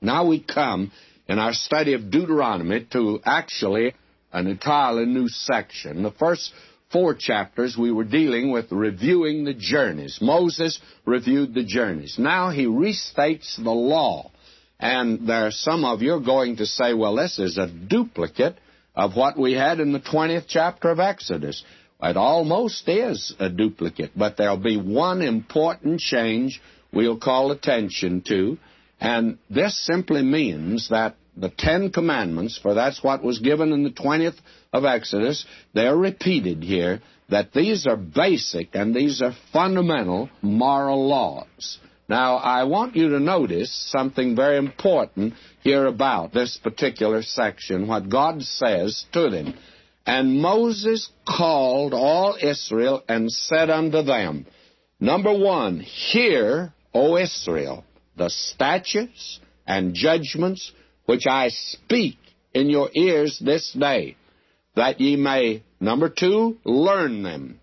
Now we come in our study of Deuteronomy to actually an entirely new section. The first 4 chapters we were dealing with reviewing the journeys. Moses reviewed the journeys. Now he restates the law. And there are some of you are going to say, well, this is a duplicate of what we had in the 20th chapter of Exodus. It almost is a duplicate, but there'll be one important change we'll call attention to, and this simply means that the 10 Commandments, for that's what was given in the 20th of Exodus, they're repeated here, that these are basic and these are fundamental moral laws. Now, I want you to notice something very important here about this particular section, what God says to them. And Moses called all Israel and said unto them, number 1, hear, O Israel, the statutes and judgments which I speak in your ears this day, that ye may, number 2, learn them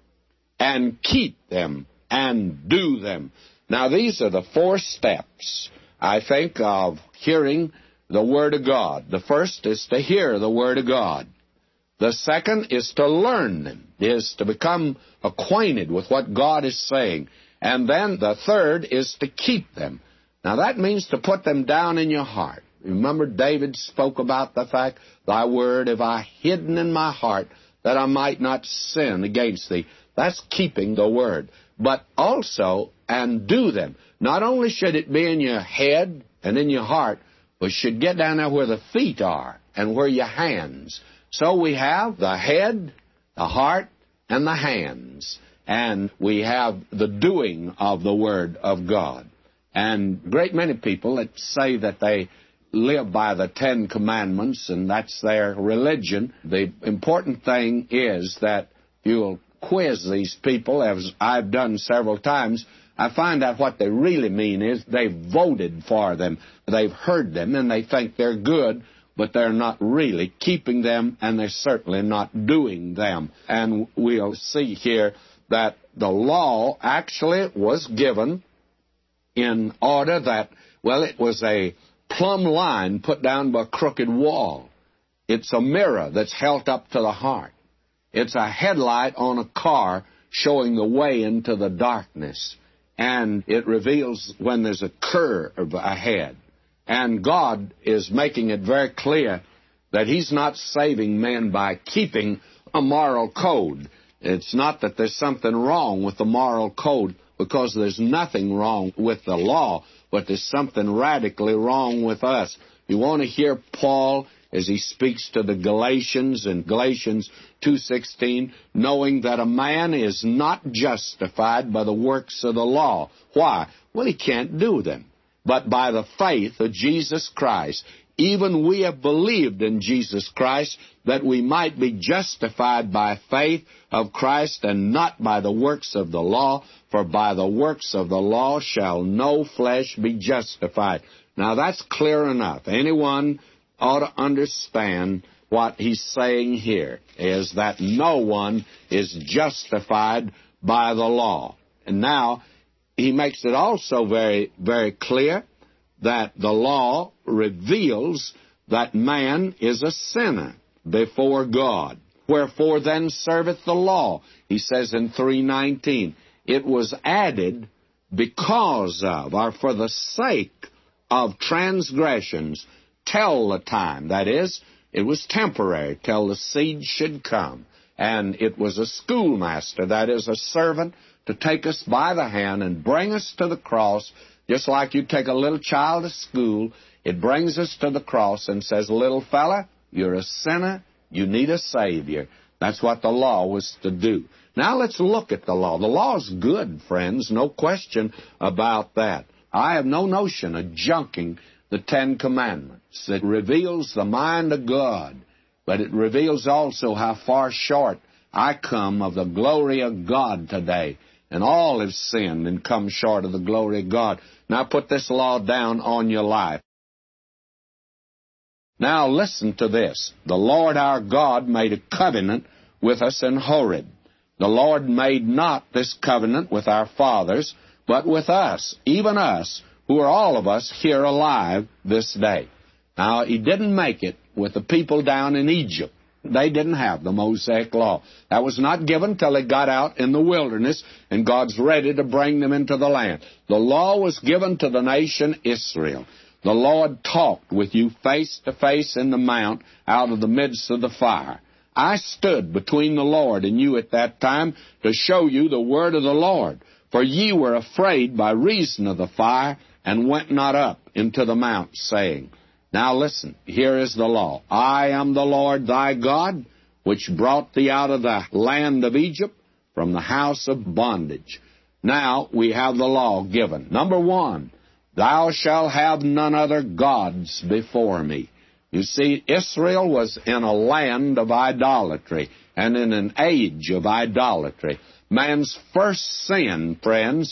and keep them and do them. Now, these are the 4 steps, I think, of hearing the Word of God. The first is to hear the Word of God. The second is to learn them, is to become acquainted with what God is saying. And then the third is to keep them. Now, that means to put them down in your heart. Remember, David spoke about the fact, thy word have I hidden in my heart, that I might not sin against thee. That's keeping the word. But also, and do them. Not only should it be in your head and in your heart, but it should get down there where the feet are and where your hands. So we have the head, the heart, and the hands. And we have the doing of the Word of God. And a great many people that say that they live by the 10 Commandments and that's their religion, the important thing is that you'll quiz these people, as I've done several times. I find out what they really mean is they've voted for them. They've heard them and they think they're good, but they're not really keeping them, and they're certainly not doing them. And we'll see here that the law actually was given in order that, well, it was a plumb line put down by a crooked wall. It's a mirror that's held up to the heart. It's a headlight on a car showing the way into the darkness. And it reveals when there's a curve ahead. And God is making it very clear that He's not saving men by keeping a moral code. It's not that there's something wrong with the moral code, because there's nothing wrong with the law, but there's something radically wrong with us. You want to hear Paul as he speaks to the Galatians in Galatians 2:16, knowing that a man is not justified by the works of the law. Why? Well, he can't do them. But by the faith of Jesus Christ, even we have believed in Jesus Christ, that we might be justified by faith of Christ and not by the works of the law, for by the works of the law shall no flesh be justified. Now that's clear enough. Anyone ought to understand what he's saying here, is that no one is justified by the law. And now, he makes it also very, very clear that the law reveals that man is a sinner before God. Wherefore then serveth the law? He says in 3:19, it was added because of, or for the sake of transgressions, till the time. That is, it was temporary, till the seed should come. And it was a schoolmaster, that is, a servant, to take us by the hand and bring us to the cross, just like you take a little child to school. It brings us to the cross and says, little fella, you're a sinner, you need a Savior. That's what the law was to do. Now let's look at the law. The law is good, friends, no question about that. I have no notion of junking the 10 Commandments. It reveals the mind of God, but it reveals also how far short I come of the glory of God today. And all have sinned and come short of the glory of God. Now put this law down on your life. Now listen to this. The Lord our God made a covenant with us in Horeb. The Lord made not this covenant with our fathers, but with us, even us, who are all of us here alive this day. Now, he didn't make it with the people down in Egypt. They didn't have the Mosaic law. That was not given till they got out in the wilderness, and God's ready to bring them into the land. The law was given to the nation Israel. The Lord talked with you face to face in the mount out of the midst of the fire. I stood between the Lord and you at that time to show you the word of the Lord. For ye were afraid by reason of the fire, and went not up into the mount, saying, Now listen, here is the law. I am the Lord thy God, which brought thee out of the land of Egypt, from the house of bondage. Now we have the law given. Number one, thou shalt have none other gods before me. You see, Israel was in a land of idolatry and in an age of idolatry. Man's first sin, friends,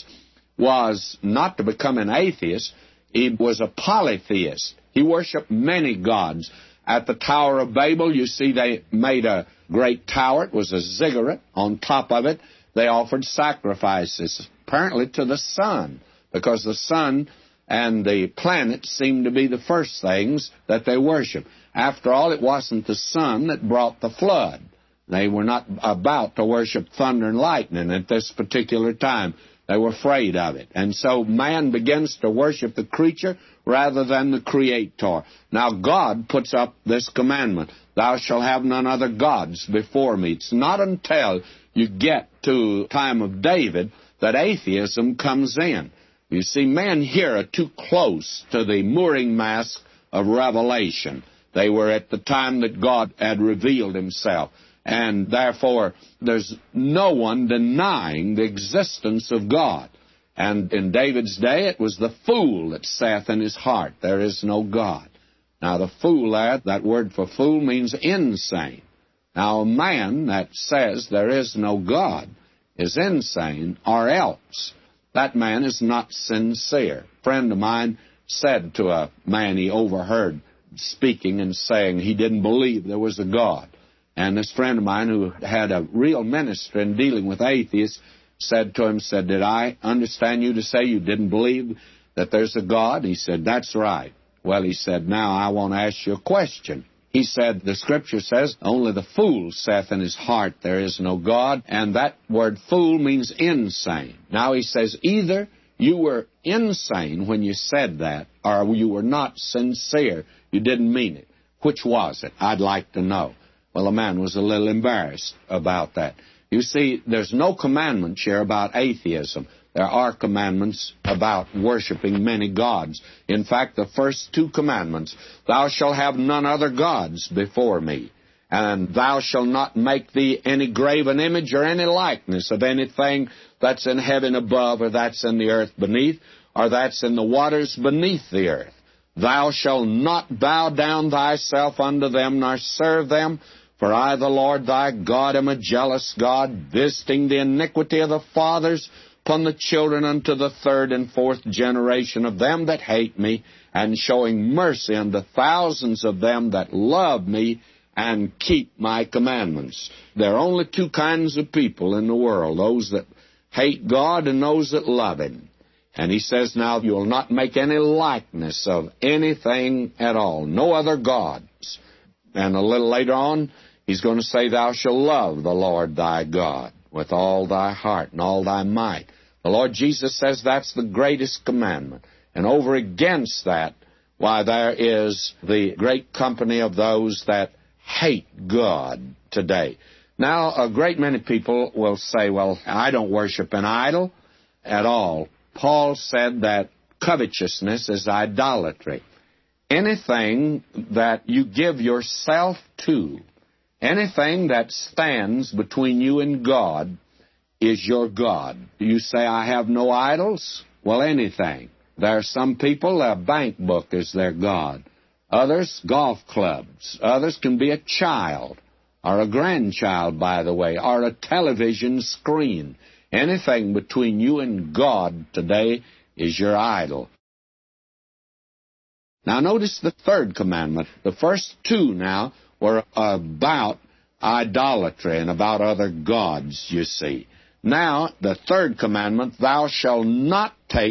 was not to become an atheist. He was a polytheist. He worshiped many gods. At the Tower of Babel, you see, they made a great tower. It was a ziggurat. On top of it, they offered sacrifices, apparently to the sun, because the sun and the planets seemed to be the first things that they worshiped. After all, it wasn't the sun that brought the flood. They were not about to worship thunder and lightning at this particular time. They were afraid of it. And so man begins to worship the creature rather than the Creator. Now God puts up this commandment, thou shalt have none other gods before me. It's not until you get to the time of David that atheism comes in. You see, men here are too close to the mooring mast of Revelation. They were at the time that God had revealed himself. And therefore, there's no one denying the existence of God. And in David's day, it was the fool that saith in his heart, there is no God. Now, the fool there, that word for fool means insane. Now, a man that says there is no God is insane, or else that man is not sincere. A friend of mine said to a man he overheard speaking and saying he didn't believe there was a God. And this friend of mine who had a real ministry in dealing with atheists said to him, did I understand you to say you didn't believe that there's a God? He said, that's right. Well, he said, now I want to ask you a question. He said, the Scripture says, only the fool saith in his heart there is no God, and that word fool means insane. Now he says, either you were insane when you said that, or you were not sincere. You didn't mean it. Which was it? I'd like to know. Well, the man was a little embarrassed about that. You see, there's no commandment here about atheism. There are commandments about worshiping many gods. In fact, the first two commandments, thou shalt have none other gods before me, and thou shalt not make thee any graven image or any likeness of anything that's in heaven above, or that's in the earth beneath, or that's in the waters beneath the earth. Thou shalt not bow down thyself unto them, nor serve them, for I, the Lord thy God, am a jealous God, visiting the iniquity of the fathers upon the children unto the third and fourth generation of them that hate me, and showing mercy unto thousands of them that love me and keep my commandments. There are only two kinds of people in the world, those that hate God and those that love Him. And he says, now, you'll not make any likeness of anything at all, no other gods. And a little later on, he's going to say, thou shalt love the Lord thy God with all thy heart and all thy might. The Lord Jesus says that's the greatest commandment. And over against that, why, there is the great company of those that hate God today. Now, a great many people will say, well, I don't worship an idol at all. Paul said that covetousness is idolatry. Anything that you give yourself to, anything that stands between you and God, is your God. You say, I have no idols? Well, anything. There are some people, a bank book is their God. Others, golf clubs. Others can be a child, or a grandchild, by the way, or a television screen. Anything between you and God today is your idol. Now notice the third commandment. The first two now were about idolatry and about other gods, you see. Now, the third commandment, thou shalt not take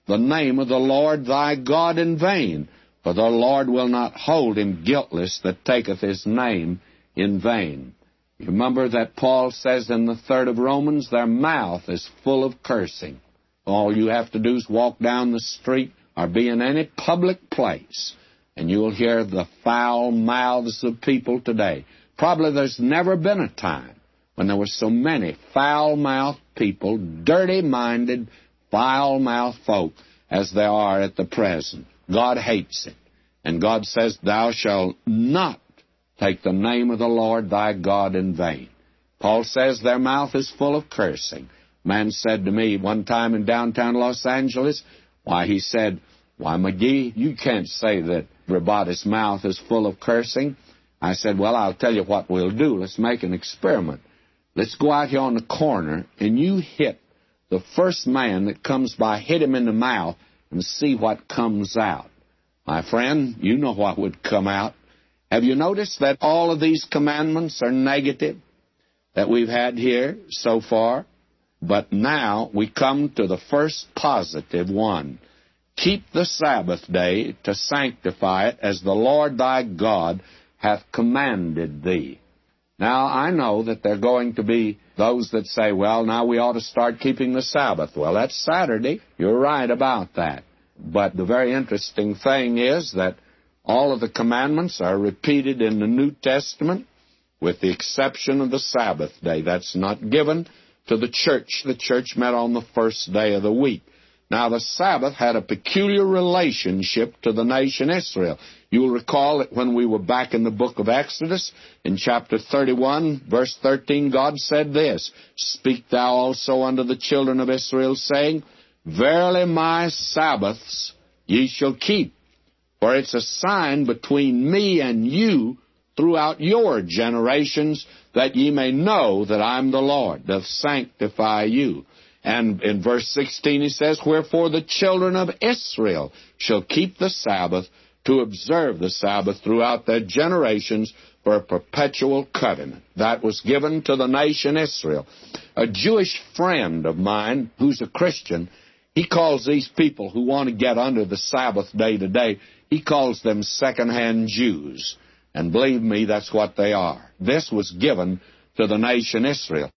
the name of the Lord thy God in vain, for the Lord will not hold him guiltless that taketh his name in vain. You remember that Paul says in the 3rd of Romans, their mouth is full of cursing. All you have to do is walk down the street or be in any public place, and you'll hear the foul mouths of people today. Probably there's never been a time when there were so many foul-mouthed people, dirty-minded, foul-mouthed folk as there are at the present. God hates it. And God says, thou shalt not take the name of the Lord thy God in vain. Paul says their mouth is full of cursing. A man said to me one time in downtown Los Angeles, he said, McGee, you can't say that everybody's mouth is full of cursing. I said, well, I'll tell you what we'll do. Let's make an experiment. Let's go out here on the corner, and you hit the first man that comes by, hit him in the mouth, and see what comes out. My friend, you know what would come out. Have you noticed that all of these commandments are negative that we've had here so far? But now we come to the first positive one. Keep the Sabbath day to sanctify it, as the Lord thy God hath commanded thee. Now, I know that there are going to be those that say, well, now we ought to start keeping the Sabbath. Well, that's Saturday. You're right about that. But the very interesting thing is that all of the commandments are repeated in the New Testament, with the exception of the Sabbath day. That's not given to the church. The church met on the first day of the week. Now, the Sabbath had a peculiar relationship to the nation Israel. You'll recall that when we were back in the book of Exodus, in chapter 31, verse 13, God said this, Speak thou also unto the children of Israel, saying, Verily my Sabbaths ye shall keep, for it's a sign between me and you throughout your generations, that ye may know that I'm the Lord, doth sanctify you. And in verse 16 he says, Wherefore the children of Israel shall keep the Sabbath, to observe the Sabbath throughout their generations for a perpetual covenant. That was given to the nation Israel. A Jewish friend of mine who's a Christian, he calls these people who want to get under the Sabbath day today, he calls them second-hand Jews. And believe me, that's what they are. This was given to the nation Israel.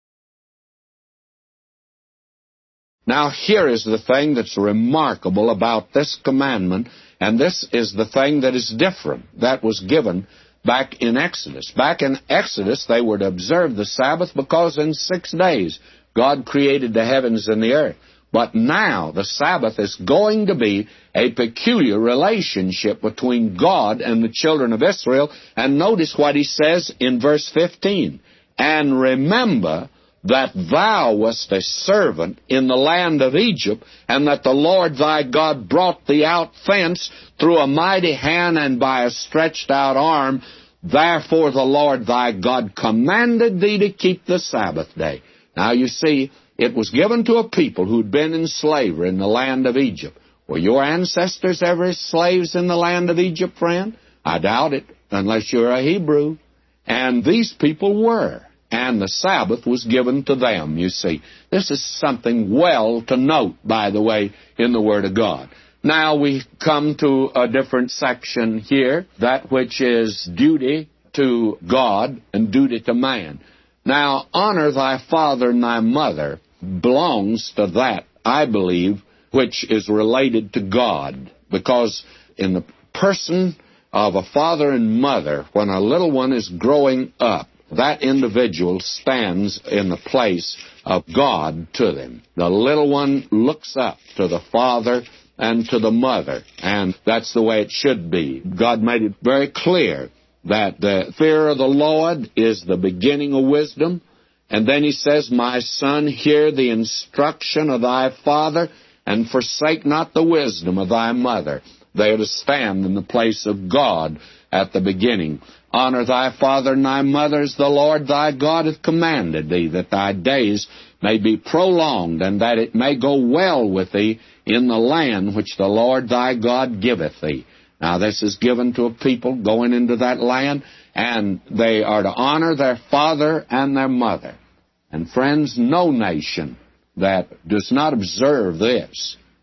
Now, here is the thing that's remarkable about this commandment, and this is the thing that is different. That was given back in Exodus. Back in Exodus, they were to observe the Sabbath because in 6 days God created the heavens and the earth. But now the Sabbath is going to be a peculiar relationship between God and the children of Israel. And notice what he says in verse 15. And remember that thou wast a servant in the land of Egypt, and that the Lord thy God brought thee out thence through a mighty hand and by a stretched out arm. Therefore the Lord thy God commanded thee to keep the Sabbath day. Now you see, it was given to a people who'd been in slavery in the land of Egypt. Were your ancestors ever slaves in the land of Egypt, friend? I doubt it, unless you're a Hebrew. And these people were. And the Sabbath was given to them, you see. This is something well to note, by the way, in the Word of God. Now we come to a different section here, that which is duty to God and duty to man. Now, honor thy father and thy mother belongs to that, I believe, which is related to God. Because in the person of a father and mother, when a little one is growing up, that individual stands in the place of God to them. The little one looks up to the father and to the mother, and that's the way it should be. God made it very clear that the fear of the Lord is the beginning of wisdom. And then he says, My son, hear the instruction of thy father, and forsake not the wisdom of thy mother. They are to stand in the place of God at the beginning. Honor thy father and thy mother as the Lord thy God hath commanded thee, that thy days may be prolonged, and that it may go well with thee in the land which the Lord thy God giveth thee. Now, this is given to a people going into that land, and they are to honor their father and their mother. And friends, no nation that does not observe this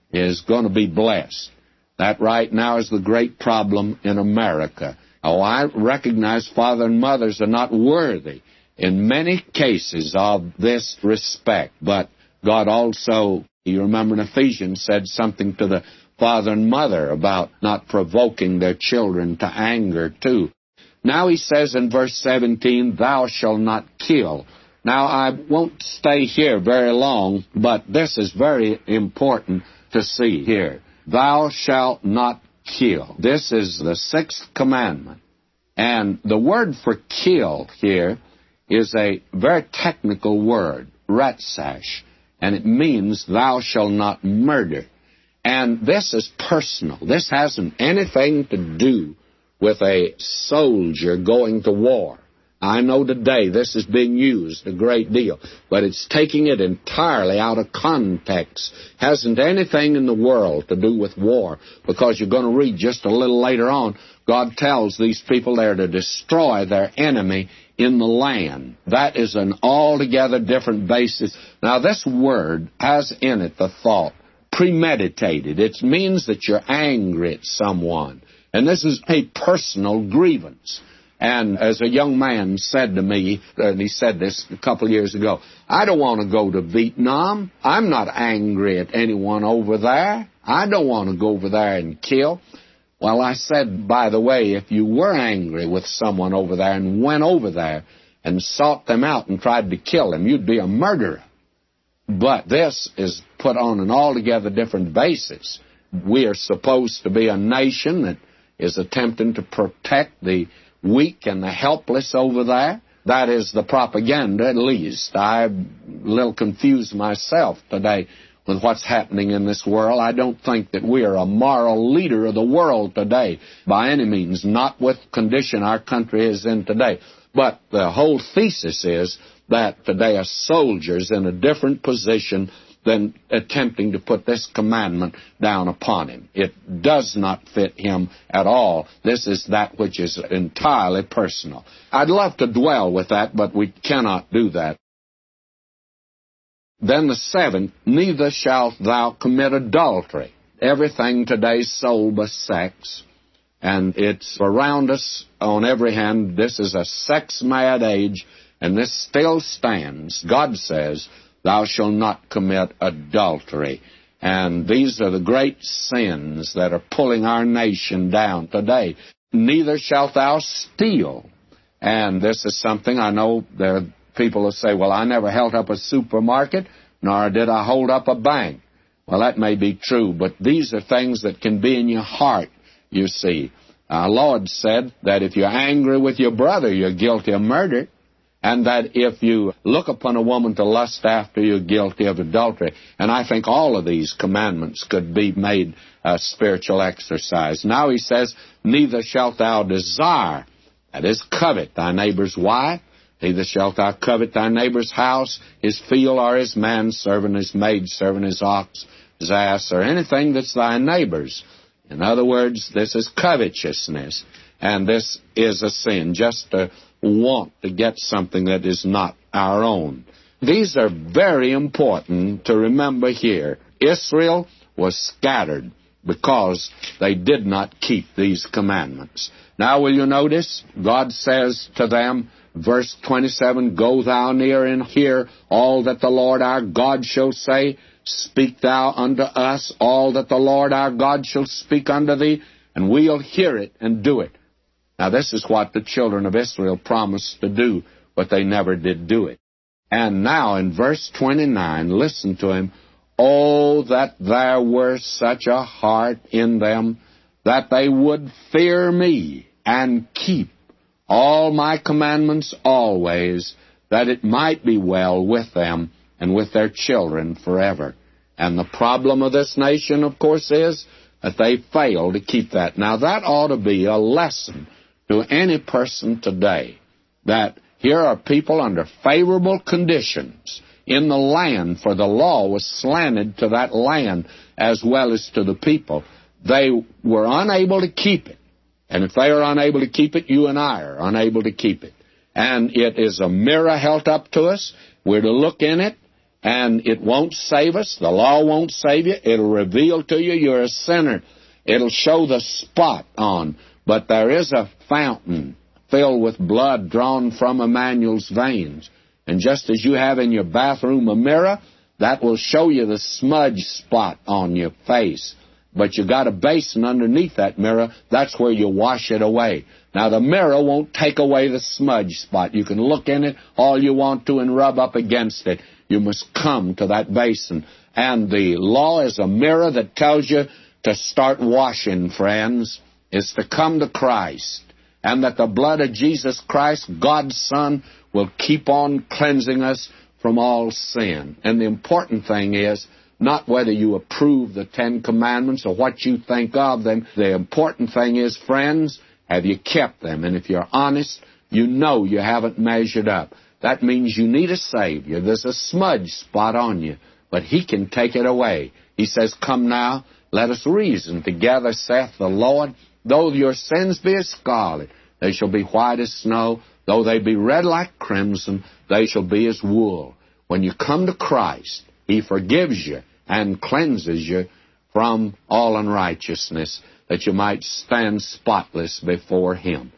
is going to be blessed. That right now is the great problem in America. Oh, I recognize father and mothers are not worthy in many cases of this respect. But God also, you remember in Ephesians, said something to the father and mother about not provoking their children to anger too. Now he says in verse 17, thou shalt not kill. Now I won't stay here very long, but this is very important to see here. Thou shalt not kill. This is the sixth commandment. And the word for kill here is a very technical word, ratsash, and it means thou shalt not murder. And this is personal. This hasn't anything to do with a soldier going to war. I know today this is being used a great deal, but it's taking it entirely out of context. Hasn't anything in the world to do with war, because you're going to read just a little later on, God tells these people they're to destroy their enemy in the land. That is an altogether different basis. Now, this word has in it the thought, premeditated. It means that you're angry at someone. And this is a personal grievance. And as a young man said to me, and he said this a couple of years ago, I don't want to go to Vietnam. I'm not angry at anyone over there. I don't want to go over there and kill. Well, I said, by the way, if you were angry with someone over there and went over there and sought them out and tried to kill them, you'd be a murderer. But this is put on an altogether different basis. We are supposed to be a nation that is attempting to protect the weak and the helpless over there. That is the propaganda, at least. I'm a little confused myself today with what's happening in this world. I don't think that we are a moral leader of the world today, by any means, not with the condition our country is in today. But the whole thesis is that today are soldiers in a different position than attempting to put this commandment down upon him. It does not fit him at all. This is that which is entirely personal. I'd love to dwell with that, but we cannot do that. Then the seventh, neither shalt thou commit adultery. Everything today is sold by sex, and it's around us on every hand. This is a sex-mad age, and this still stands. God says, thou shalt not commit adultery. And these are the great sins that are pulling our nation down today. Neither shalt thou steal. And this is something I know there are people who say, well, I never held up a supermarket, nor did I hold up a bank. Well, that may be true, but these are things that can be in your heart, you see. Our Lord said that if you're angry with your brother, you're guilty of murder. And that if you look upon a woman to lust after, you're guilty of adultery. And I think all of these commandments could be made a spiritual exercise. Now he says, neither shalt thou desire, that is, covet thy neighbor's wife, neither shalt thou covet thy neighbor's house, his field, or his manservant, his maidservant, his ox, his ass, or anything that's thy neighbor's. In other words, this is covetousness, and this is a sin, just to want to get something that is not our own. These are very important to remember here. Israel was scattered because they did not keep these commandments. Now will you notice, God says to them, verse 27, go thou near and hear all that the Lord our God shall say. Speak thou unto us all that the Lord our God shall speak unto thee, and we'll hear it and do it. Now, this is what the children of Israel promised to do, but they never did do it. And now, in verse 29, listen to him. Oh, that there were such a heart in them, that they would fear me and keep all my commandments always, that it might be well with them and with their children forever. And the problem of this nation, of course, is that they fail to keep that. Now, that ought to be a lesson to any person today, that here are people under favorable conditions in the land, for the law was slanted to that land as well as to the people. They were unable to keep it. And if they are unable to keep it, you and I are unable to keep it. And it is a mirror held up to us. We're to look in it and it won't save us. The law won't save you. It'll reveal to you you're a sinner. It'll show the spot on. But there is a fountain filled with blood drawn from Emmanuel's veins. And just as you have in your bathroom a mirror, that will show you the smudge spot on your face. But you got a basin underneath that mirror. That's where you wash it away. Now, the mirror won't take away the smudge spot. You can look in it all you want to and rub up against it. You must come to that basin. And the law is a mirror that tells you to start washing, friends. It's to come to Christ. And that the blood of Jesus Christ, God's Son, will keep on cleansing us from all sin. And the important thing is not whether you approve the Ten Commandments or what you think of them. The important thing is, friends, have you kept them? And if you're honest, you know you haven't measured up. That means you need a Savior. There's a smudge spot on you, but He can take it away. He says, come now, let us reason together, saith the Lord. Though your sins be as scarlet, they shall be white as snow. Though they be red like crimson, they shall be as wool. When you come to Christ, He forgives you and cleanses you from all unrighteousness, that you might stand spotless before Him.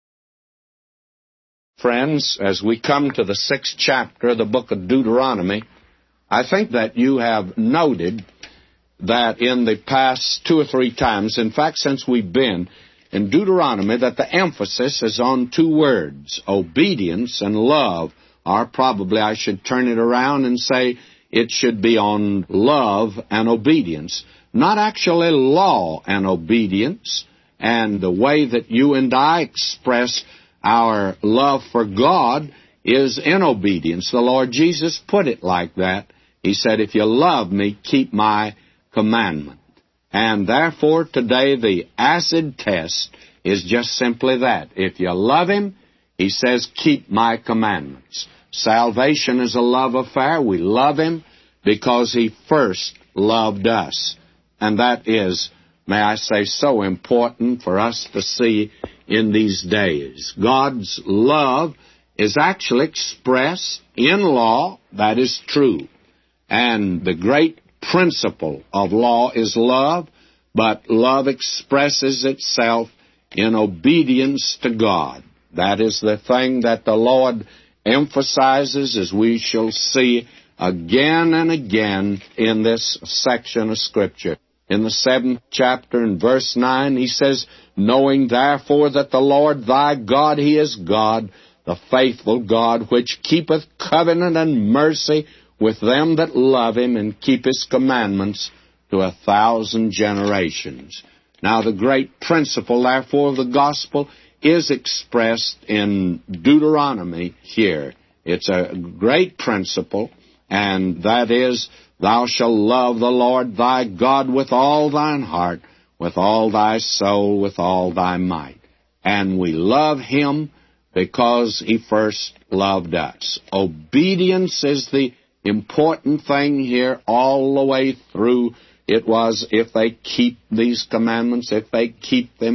Friends, as we come to the 6th chapter of the book of Deuteronomy, I think that you have noted that in the past 2 or 3 times, in fact, since we've been in Deuteronomy, that the emphasis is on 2 words, obedience and love, or probably I should turn it around and say it should be on love and obedience, not actually law and obedience. And the way that you and I express our love for God is in obedience. The Lord Jesus put it like that. He said, if you love me, keep my commandment. And therefore, today, the acid test is just simply that. If you love Him, He says, keep my commandments. Salvation is a love affair. We love Him because He first loved us. And that is, may I say, so important for us to see in these days. God's love is actually expressed in law. That is true. And the great principle of law is love, but love expresses itself in obedience to God. That is the thing that the Lord emphasizes, as we shall see again and again in this section of Scripture. In the 7th chapter and verse 9, He says, knowing therefore that the Lord thy God, He is God, the faithful God, which keepeth covenant and mercy with them that love Him and keep His commandments to 1,000 generations. Now, the great principle, therefore, of the gospel is expressed in Deuteronomy here. It's a great principle, and that is, thou shalt love the Lord thy God with all thine heart, with all thy soul, with all thy might. And we love Him because He first loved us. Obedience is the important thing here all the way through. It was, if they keep these commandments, if they keep them,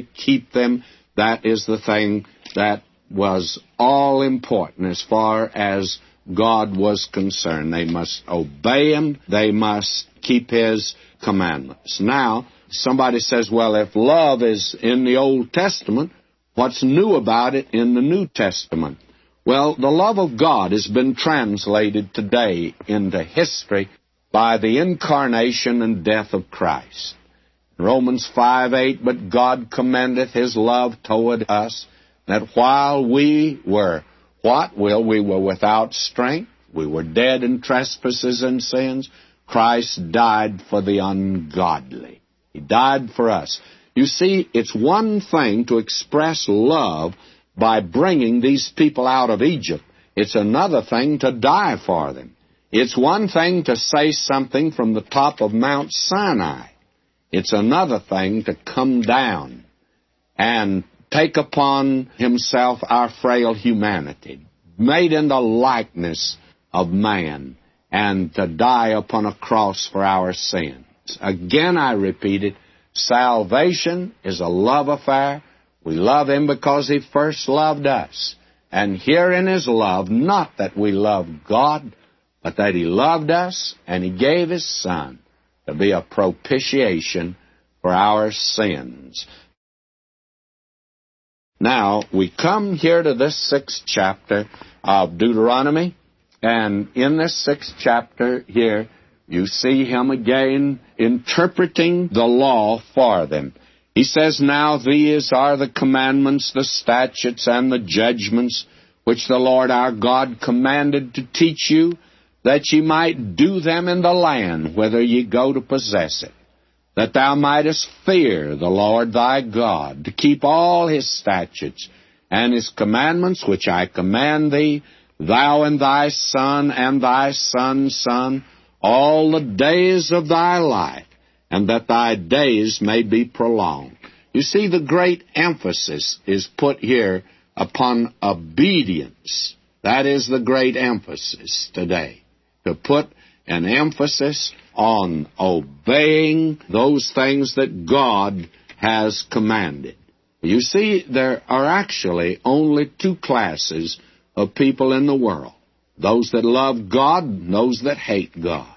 that is the thing that was all important as far as God was concerned. They must obey Him. They must keep His commandments. Now, somebody says, well, if love is in the Old Testament, what's new about it in the New Testament? Well, the love of God has been translated today into history by the incarnation and death of Christ. Romans 5:8, but God commendeth His love toward us, that while we were we were without strength, we were dead in trespasses and sins, Christ died for the ungodly. He died for us. You see, it's one thing to express love by bringing these people out of Egypt. It's another thing to die for them. It's one thing to say something from the top of Mount Sinai. It's another thing to come down and take upon Himself our frail humanity, made in the likeness of man, and to die upon a cross for our sins. Again, I repeat it, salvation is a love affair. We love Him because He first loved us. And here in His love, not that we love God, but that He loved us and He gave His Son to be a propitiation for our sins. Now, we come here to this 6th chapter of Deuteronomy, and in this 6th chapter here, you see Him again interpreting the law for them. He says, "Now these are the commandments, the statutes, and the judgments, which the Lord our God commanded to teach you, that ye might do them in the land whither ye go to possess it, that thou mightest fear the Lord thy God, to keep all His statutes and His commandments, which I command thee, thou and thy son and thy son's son, all the days of thy life, and that thy days may be prolonged." You see, the great emphasis is put here upon obedience. That is the great emphasis today, to put an emphasis on obeying those things that God has commanded. You see, there are actually only 2 classes of people in the world: those that love God and those that hate God.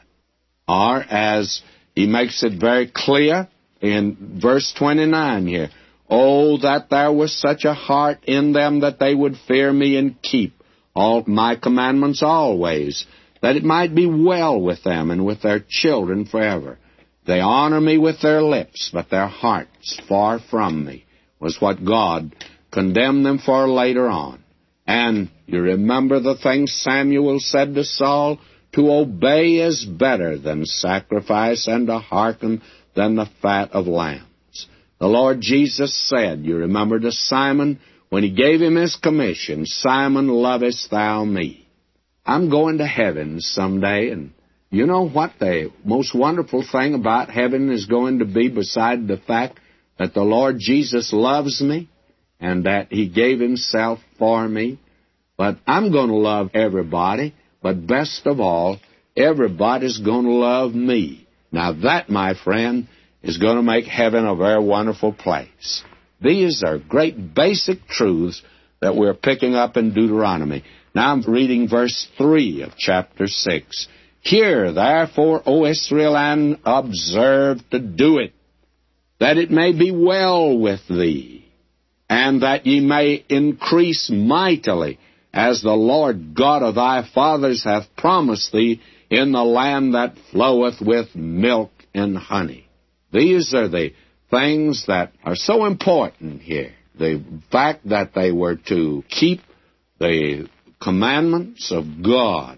Or, as he makes it very clear in verse 29 here, "Oh, that there was such a heart in them that they would fear me and keep all my commandments always, that it might be well with them and with their children forever. They honor me with their lips, but their hearts far from me," was what God condemned them for later on. And you remember the things Samuel said to Saul, "To obey is better than sacrifice, and to hearken than the fat of lambs." The Lord Jesus said, you remember, to Simon, when He gave him His commission, "Simon, lovest thou me?" I'm going to heaven someday, and you know what the most wonderful thing about heaven is going to be, beside the fact that the Lord Jesus loves me and that He gave Himself for me? But I'm going to love everybody, but best of all, everybody's going to love me. Now that, my friend, is going to make heaven a very wonderful place. These are great basic truths that we're picking up in Deuteronomy. Now I'm reading verse 3 of chapter 6. "Hear therefore, O Israel, and observe to do it, that it may be well with thee, and that ye may increase mightily, as the Lord God of thy fathers hath promised thee, in the land that floweth with milk and honey." These are the things that are so important here. The fact that they were to keep the commandments of God,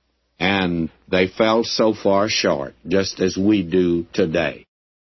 and they fell so far short, just as we do today.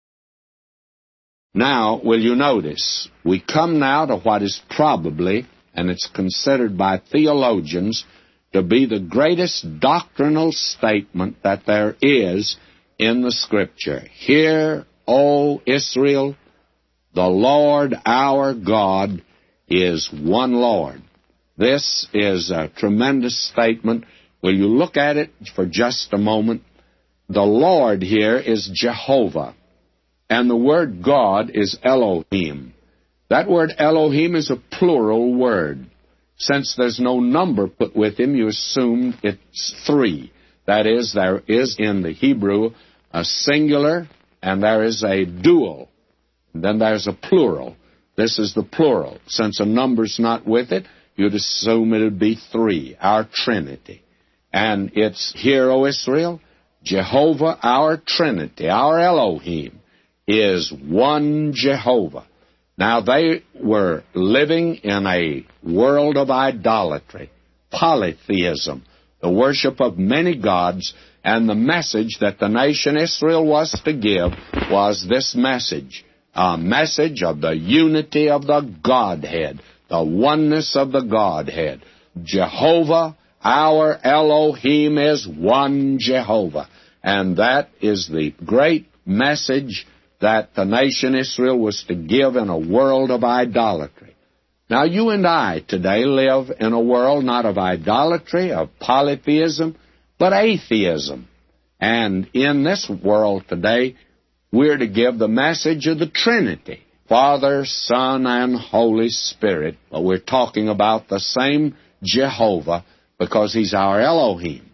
Now, will you notice, we come now to what is probably, and it's considered by theologians, to be the greatest doctrinal statement that there is in the Scripture. "Hear, O Israel, the Lord our God is one Lord." This is a tremendous statement. Will you look at it for just a moment? The Lord here is Jehovah, and the word God is Elohim. That word Elohim is a plural word. Since there's no number put with him, you assume it's 3. That is, there is in the Hebrew a singular, and there is a dual. And then there's a plural. This is the plural. Since a number's not with it, you'd assume it would be 3, our Trinity. And it's, "Hear, O Israel, Jehovah our Trinity, our Elohim, is one Jehovah." Now, they were living in a world of idolatry, polytheism, the worship of many gods, and the message that the nation Israel was to give was this message, a message of the unity of the Godhead, the oneness of the Godhead. Jehovah, our Elohim, is one Jehovah. And that is the great message that the nation Israel was to give in a world of idolatry. Now, you and I today live in a world not of idolatry, of polytheism, but atheism. And in this world today, we're to give the message of the Trinity, Father, Son, and Holy Spirit. But we're talking about the same Jehovah because He's our Elohim.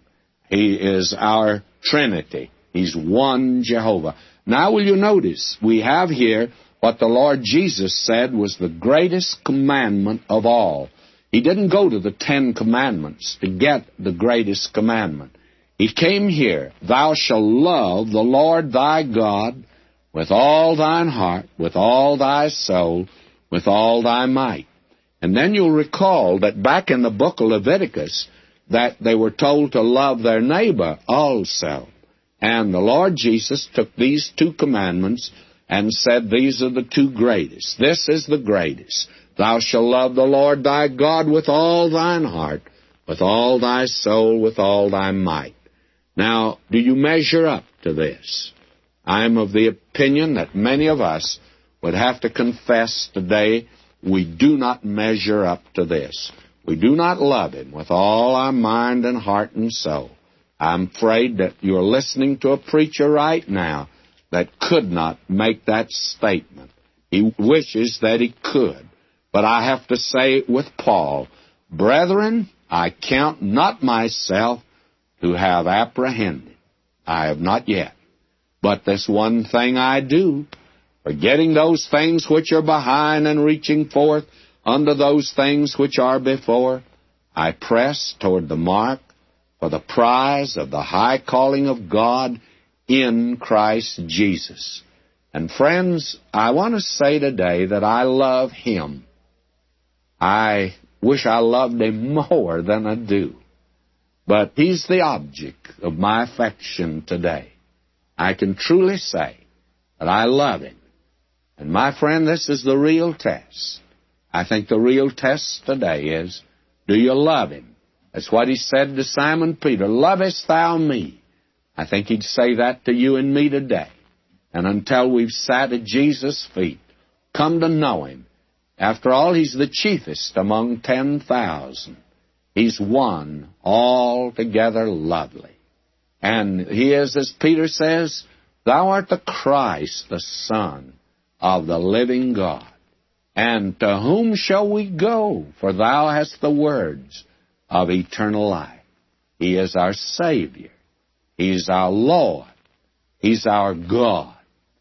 He is our Trinity. He's one Jehovah. Now will you notice, we have here what the Lord Jesus said was the greatest commandment of all. He didn't go to the 10 Commandments to get the greatest commandment. He came here, thou shalt love the Lord thy God with all thine heart, with all thy soul, with all thy might. And then you'll recall that back in the book of Leviticus, that they were told to love their neighbor also. And the Lord Jesus took these 2 commandments and said these are the 2 greatest. This is the greatest. Thou shalt love the Lord thy God with all thine heart, with all thy soul, with all thy might. Now, do you measure up to this? I am of the opinion that many of us would have to confess today we do not measure up to this. We do not love Him with all our mind and heart and soul. I'm afraid that you're listening to a preacher right now that could not make that statement. He wishes that he could. But I have to say with Paul, brethren, I count not myself to have apprehended. I have not yet. But this one thing I do, forgetting those things which are behind and reaching forth unto those things which are before, I press toward the mark for the prize of the high calling of God in Christ Jesus. And friends, I want to say today that I love Him. I wish I loved Him more than I do. But He's the object of my affection today. I can truly say that I love Him. And my friend, this is the real test. I think the real test today is, do you love Him? That's what He said to Simon Peter, lovest thou me? I think He'd say that to you and me today. And until we've sat at Jesus' feet, come to know Him, after all, He's the chiefest among 10,000. He's one altogether lovely. And He is, as Peter says, thou art the Christ, the Son of the living God. And to whom shall we go? For thou hast the words of eternal life. He is our Savior. He's our Lord. He's our God.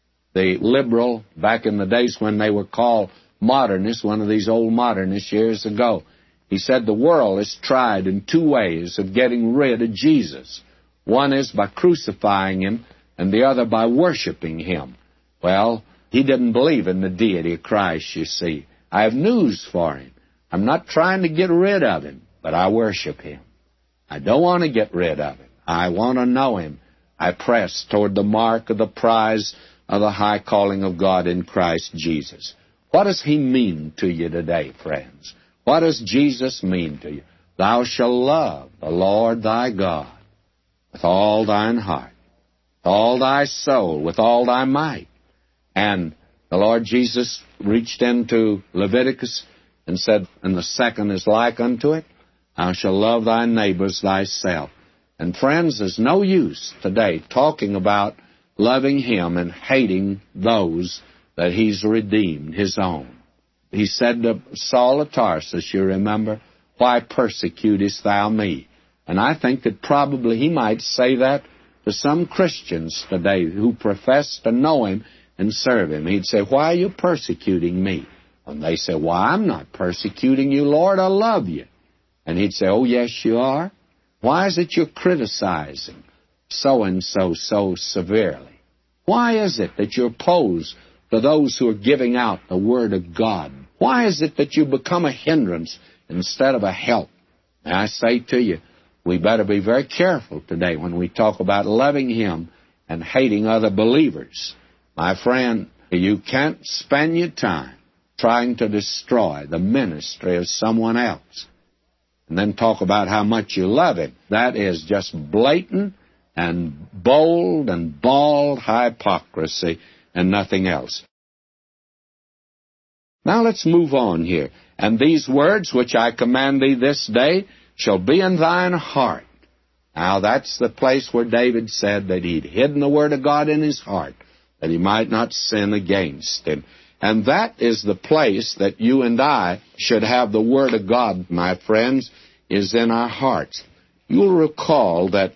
The liberal, back in the days when they were called modernists, one of these old modernists years ago, he said the world has tried in 2 ways of getting rid of Jesus. One is by crucifying Him, and the other by worshiping Him. Well, he didn't believe in the deity of Christ, you see. I have news for him. I'm not trying to get rid of Him, but I worship Him. I don't want to get rid of Him. I want to know Him. I press toward the mark of the prize of the high calling of God in Christ Jesus. What does He mean to you today, friends? What does Jesus mean to you? Thou shalt love the Lord thy God with all thine heart, with all thy soul, with all thy might. And the Lord Jesus reached into Leviticus and said, and the second is like unto it, thou shalt love thy neighbors thyself. And friends, there's no use today talking about loving Him and hating those that He's redeemed, His own. He said to Saul of Tarsus, you remember, why persecutest thou me? And I think that probably he might say that to some Christians today who profess to know Him and serve Him. He'd say, why are you persecuting me? And they say, well, I'm not persecuting you, Lord, I love you. And He'd say, oh, yes, you are. Why is it you're criticizing so-and-so so severely? Why is it that you're opposed to those who are giving out the Word of God? Why is it that you become a hindrance instead of a help? And I say to you, we better be very careful today when we talk about loving Him and hating other believers. My friend, you can't spend your time trying to destroy the ministry of someone else and then talk about how much you love Him. That is just blatant and bold and bald hypocrisy and nothing else. Now let's move on here. And these words which I command thee this day shall be in thine heart. Now that's the place where David said that he'd hidden the Word of God in his heart, that he might not sin against Him. And that is the place that you and I should have the Word of God, my friends, is in our hearts. You'll recall that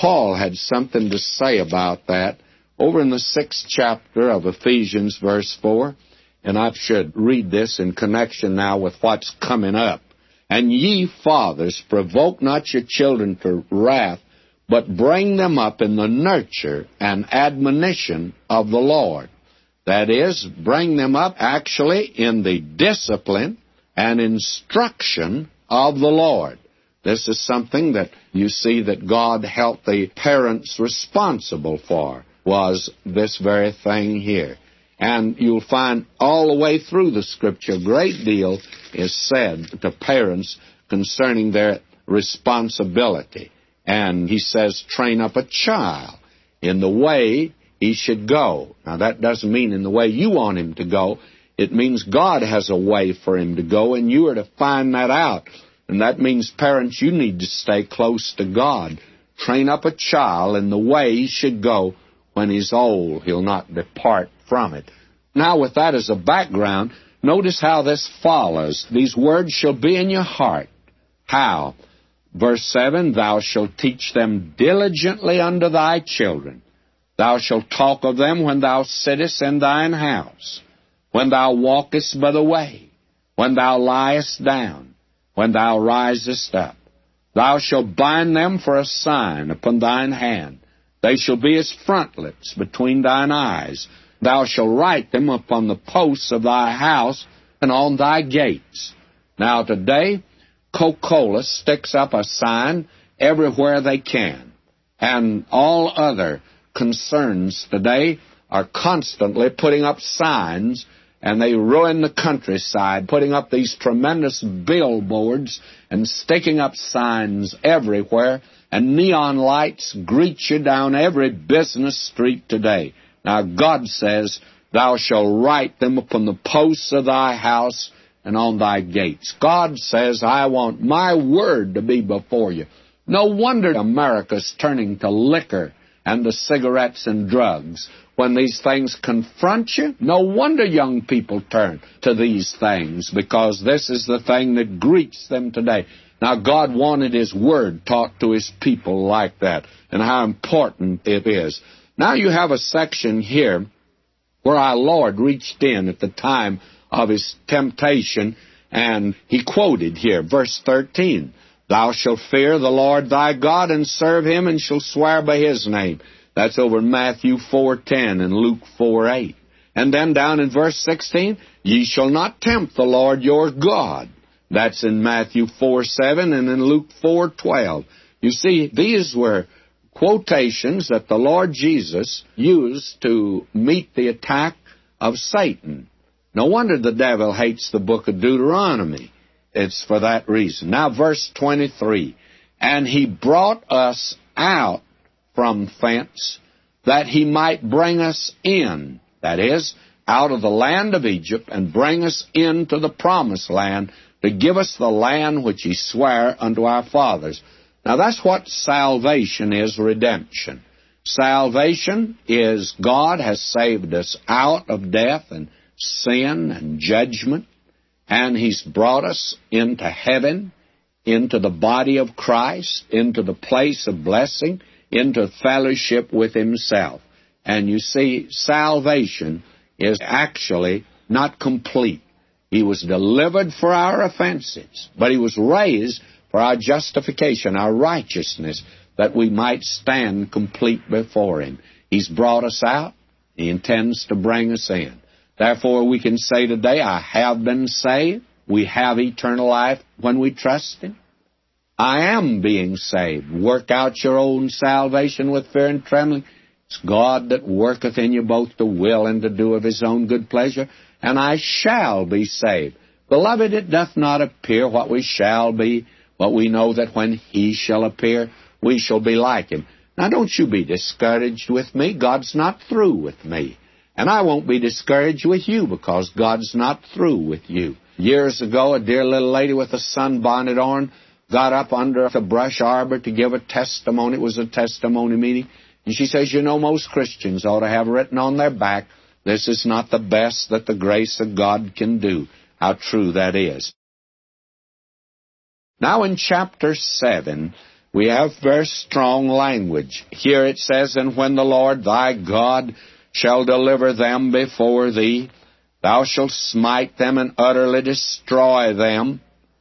Paul had something to say about that over in the 6th chapter of Ephesians, verse 4. And I should read this in connection now with what's coming up. And ye fathers, provoke not your children to wrath, but bring them up in the nurture and admonition of the Lord. That is, bring them up actually in the discipline and instruction of the Lord. This is something that you see that God held the parents responsible for, was this very thing here. And you'll find all the way through the Scripture, a great deal is said to parents concerning their responsibility. And he says, train up a child in the way he should go. Now, that doesn't mean in the way you want him to go. It means God has a way for him to go, and you are to find that out. And that means, parents, you need to stay close to God. Train up a child in the way he should go. When he's old, he'll not depart from it. Now, with that as a background, notice how this follows. These words shall be in your heart. How? Verse 7, thou shalt teach them diligently unto thy children. Thou shalt talk of them when thou sittest in thine house, when thou walkest by the way, when thou liest down, when thou risest up. Thou shalt bind them for a sign upon thine hand. They shall be as frontlets between thine eyes. Thou shalt write them upon the posts of thy house and on thy gates. Now today, Coca-Cola sticks up a sign everywhere they can. And all other concerns today are constantly putting up signs, and they ruin the countryside, putting up these tremendous billboards and sticking up signs everywhere, and neon lights greet you down every business street today. Now, God says, thou shalt write them upon the posts of thy house and on thy gates. God says, I want my word to be before you. No wonder America's turning to liquor and to cigarettes and drugs. When these things confront you, no wonder young people turn to these things, because this is the thing that greets them today. Now, God wanted His Word taught to His people like that, and how important it is. Now you have a section here where our Lord reached in at the time of His temptation, and He quoted here, verse 13, thou shalt fear the Lord thy God and serve Him, and shalt swear by His name. That's over in Matthew 4:10 and Luke 4:8. And then down in verse 16, ye shall not tempt the Lord your God. That's in Matthew 4:7 and in Luke 4:12. You see, these were quotations that the Lord Jesus used to meet the attack of Satan. No wonder the devil hates the book of Deuteronomy. It's for that reason. Now, verse 23, and He brought us out from thence, that He might bring us in, that is, out of the land of Egypt, and bring us into the promised land, to give us the land which He sware unto our fathers. Now, that's what salvation is, redemption. Salvation is God has saved us out of death and sin and judgment, and He's brought us into heaven, into the body of Christ, into the place of blessing, into fellowship with Himself. And you see, salvation is actually not complete. He was delivered for our offenses, but He was raised for our justification, our righteousness, that we might stand complete before Him. He's brought us out. He intends to bring us in. Therefore, we can say today, I have been saved. We have eternal life when we trust Him. I am being saved. Work out your own salvation with fear and trembling. It's God that worketh in you both to will and to do of His own good pleasure, and I shall be saved. Beloved, it doth not appear what we shall be, but we know that when He shall appear, we shall be like Him. Now, don't you be discouraged with me. God's not through with me. And I won't be discouraged with you, because God's not through with you. Years ago, a dear little lady with a sunbonnet on got up under the brush arbor to give a testimony. It was a testimony meeting. And she says, you know, most Christians ought to have written on their back, this is not the best that the grace of God can do. How true that is. Now in chapter 7, we have very strong language. Here it says, "And when the Lord thy God shall deliver them before thee, thou shalt smite them and utterly destroy them.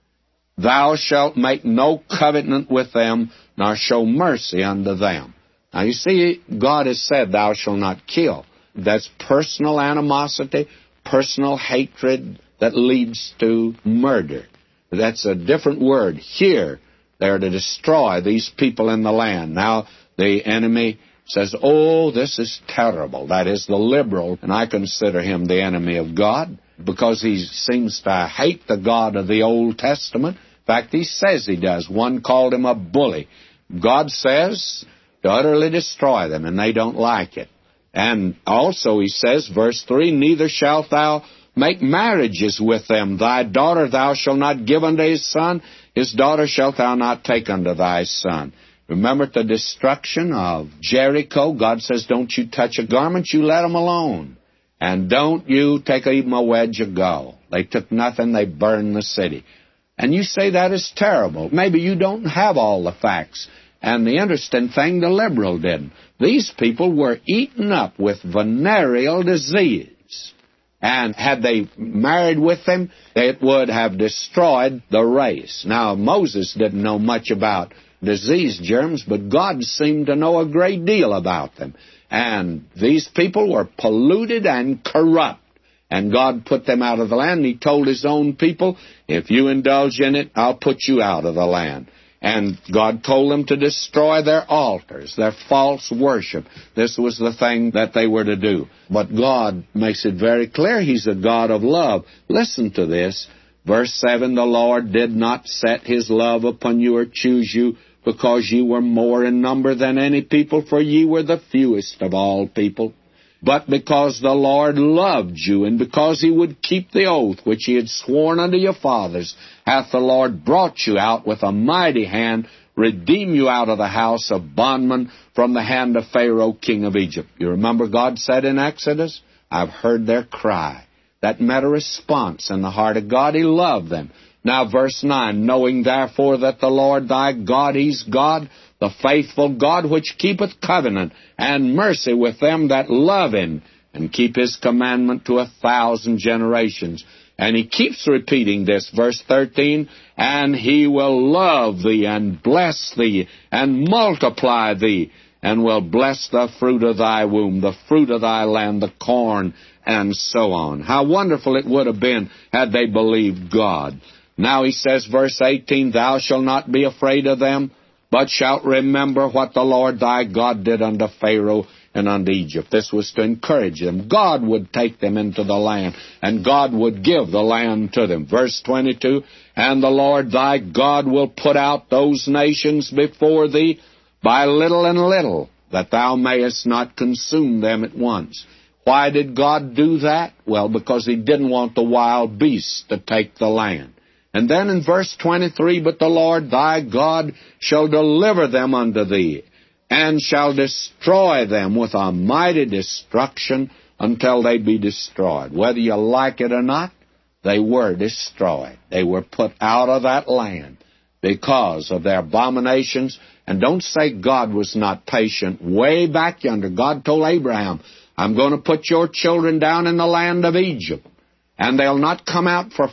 Thou shalt make no covenant with them, nor show mercy unto them." Now you see, God has said, "Thou shalt not kill." That's personal animosity, personal hatred that leads to murder. That's a different word. Here, they're to destroy these people in the land. Now, the enemy says, "Oh, this is terrible." That is the liberal, and I consider him the enemy of God because he seems to hate the God of the Old Testament. In fact, he says he does. One called him a bully. God says to utterly destroy them, and they don't like it. And also he says, verse 3, "Neither shalt thou make marriages with them. Thy daughter thou shalt not give unto his son, his daughter shalt thou not take unto thy son." Remember at the destruction of Jericho, God says, "Don't you touch a garment, you let them alone. And don't you take even a wedge of gall." They took nothing, they burned the city. And you say that is terrible. Maybe you don't have all the facts. And the interesting thing, the liberal didn't. These people were eaten up with venereal disease. And had they married with them, it would have destroyed the race. Now, Moses didn't know much about disease germs, but God seemed to know a great deal about them. And these people were polluted and corrupt. And God put them out of the land. He told his own people, "If you indulge in it, I'll put you out of the land." And God told them to destroy their altars, their false worship. This was the thing that they were to do. But God makes it very clear He's a God of love. Listen to this. Verse 7, "The Lord did not set His love upon you or choose you, because ye were more in number than any people, for ye were the fewest of all people. But because the Lord loved you, and because He would keep the oath which He had sworn unto your fathers, hath the Lord brought you out with a mighty hand, redeem you out of the house of bondmen, from the hand of Pharaoh king of Egypt." You remember God said in Exodus, "I've heard their cry." That met a response in the heart of God. He loved them. Now verse 9, "Knowing therefore that the Lord thy God, He's God, the faithful God, which keepeth covenant and mercy with them that love Him, and keep His commandment to 1,000 generations." And He keeps repeating this, verse 13, "And He will love thee, and bless thee, and multiply thee, and will bless the fruit of thy womb, the fruit of thy land, the corn," and so on. How wonderful it would have been had they believed God. Now He says, verse 18, "Thou shalt not be afraid of them, but shalt remember what the Lord thy God did unto Pharaoh and unto Egypt." This was to encourage them. God would take them into the land, and God would give the land to them. Verse 22, "And the Lord thy God will put out those nations before thee by little and little, that thou mayest not consume them at once." Why did God do that? Well, because He didn't want the wild beasts to take the land. And then in verse 23, "But the Lord thy God shall deliver them unto thee, and shall destroy them with a mighty destruction until they be destroyed." Whether you like it or not, they were destroyed. They were put out of that land because of their abominations. And don't say God was not patient. Way back yonder, God told Abraham, "I'm going to put your children down in the land of Egypt, and they'll not come out for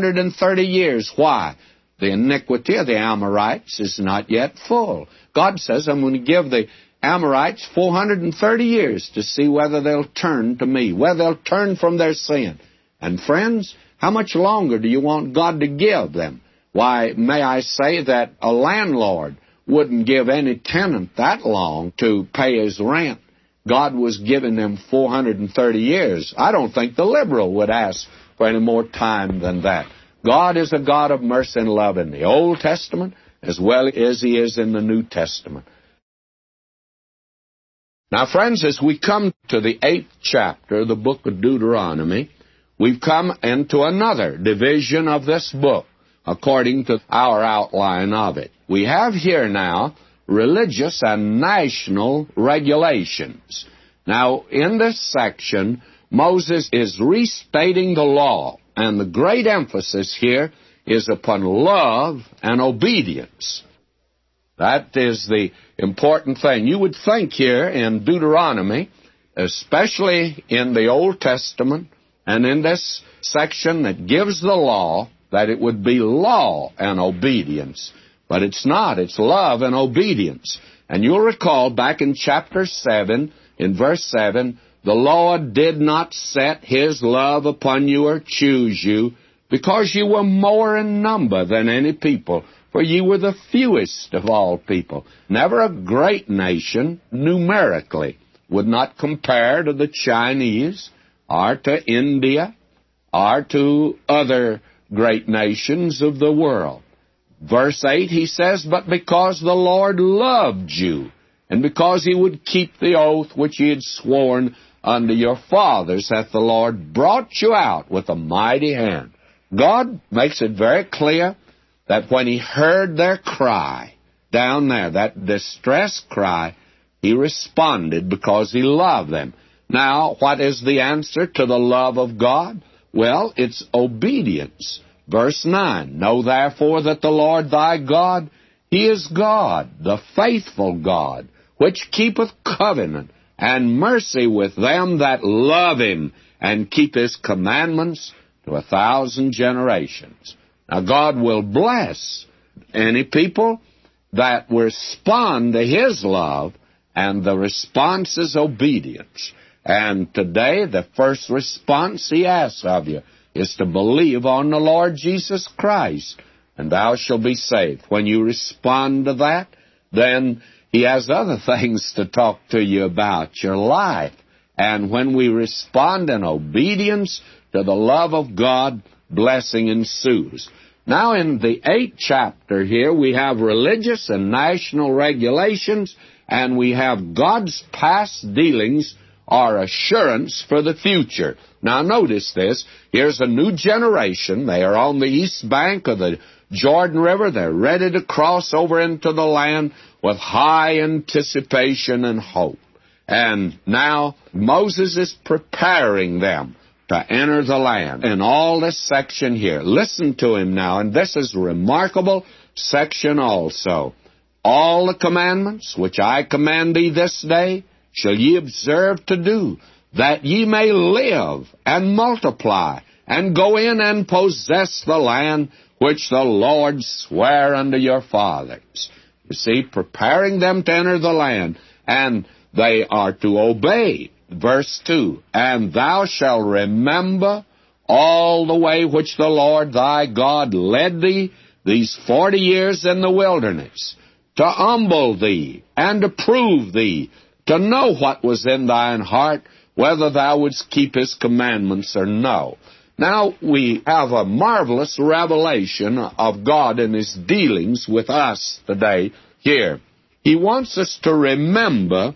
430 years. Why? The iniquity of the Amorites is not yet full. God says, "I'm going to give the Amorites 430 years to see whether they'll turn to me, whether they'll turn from their sin." And friends, how much longer do you want God to give them? Why, may I say that a landlord wouldn't give any tenant that long to pay his rent. God was giving them 430 years. I don't think the liberal would ask for any more time than that. God is a God of mercy and love in the Old Testament as well as He is in the New Testament. Now, friends, as we come to the 8th chapter of the book of Deuteronomy, we've come into another division of this book, according to our outline of it. We have here now religious and national regulations. Now, in this section, Moses is restating the law, and the great emphasis here is upon love and obedience. That is the important thing. You would think here in Deuteronomy, especially in the Old Testament, and in this section that gives the law, that it would be law and obedience. But it's not. It's love and obedience. And you'll recall back in chapter 7, in verse 7, the Lord did not set His love upon you or choose you, because you were more in number than any people, for you were the fewest of all people. Never a great nation, numerically, would not compare to the Chinese, or to India, or to other great nations of the world. Verse 8, he says, but because the Lord loved you, and because He would keep the oath which He had sworn unto your fathers, hath the Lord brought you out with a mighty hand. God makes it very clear that when He heard their cry down there, that distress cry, He responded because He loved them. Now, what is the answer to the love of God? Well, it's obedience. Verse 9, know therefore that the Lord thy God, He is God, the faithful God, which keepeth covenant and mercy with them that love Him, and keep His commandments to 1,000 generations. Now, God will bless any people that respond to His love, and the response is obedience. And today, the first response He asks of you is to believe on the Lord Jesus Christ, and thou shalt be saved. When you respond to that, then He has other things to talk to you about, your life. And when we respond in obedience to the love of God, blessing ensues. Now, in the 8th chapter here, we have religious and national regulations, and we have God's past dealings or assurance for the future. Now, notice this. Here's a new generation. They are on the east bank of the Jordan River. They're ready to cross over into the land with high anticipation and hope. And now Moses is preparing them to enter the land. In all this section here, listen to him now, and this is a remarkable section also. All the commandments which I command thee this day shall ye observe to do, that ye may live and multiply, and go in and possess the land which the Lord sware unto your fathers. You see, preparing them to enter the land, and they are to obey. Verse 2, and thou shalt remember all the way which the Lord thy God led thee these 40 years in the wilderness, to humble thee, and to prove thee, to know what was in thine heart, whether thou wouldst keep His commandments or no. Now, we have a marvelous revelation of God and His dealings with us today here. He wants us to remember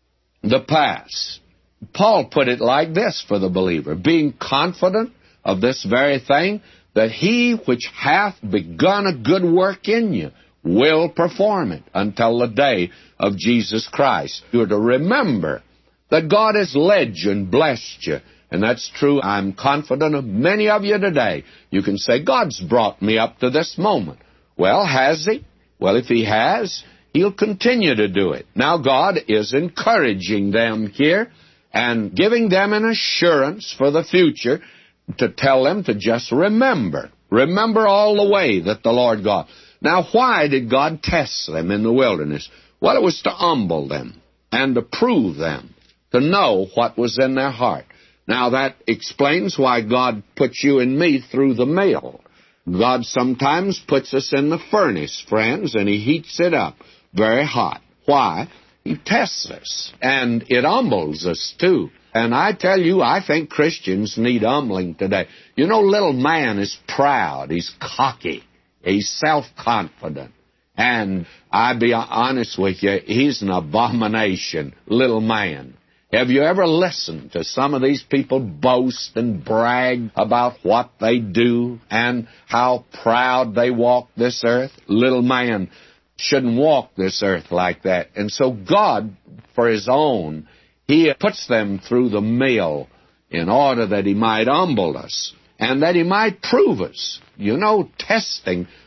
the past. Paul put it like this for the believer, being confident of this very thing, that He which hath begun a good work in you will perform it until the day of Jesus Christ. You're to remember that God has led you and blessed you. And that's true. I'm confident of many of you today. You can say, God's brought me up to this moment. Well, has He? Well, if He has, He'll continue to do it. Now, God is encouraging them here and giving them an assurance for the future to tell them to just remember. Remember all the way that the Lord God. Now, why did God test them in the wilderness? Well, it was to humble them and to prove them, to know what was in their heart. Now, that explains why God puts you and me through the mill. God sometimes puts us in the furnace, friends, and He heats it up very hot. Why? He tests us, and it humbles us, too. And I tell you, I think Christians need humbling today. You know, little man is proud. He's cocky. He's self-confident. And I'll be honest with you, he's an abomination, little man. Have you ever listened to some of these people boast and brag about what they do and how proud they walk this earth? Little man shouldn't walk this earth like that. And so God, for His own, He puts them through the mill in order that He might humble us and that He might prove us. You know, testing